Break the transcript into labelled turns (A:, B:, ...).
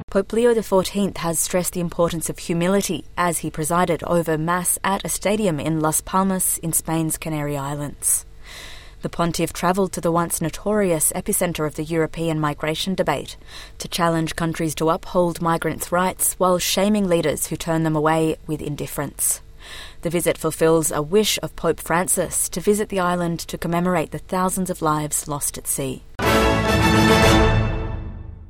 A: Pope Leo XIV has stressed the importance of humility as he presided over Mass at a stadium in Las Palmas in Spain's Canary Islands. The pontiff travelled to the once notorious epicentre of the European migration debate to challenge countries to uphold migrants' rights while shaming leaders who turn them away with indifference. The visit fulfills a wish of Pope Francis to visit the island to commemorate the thousands of lives lost at sea.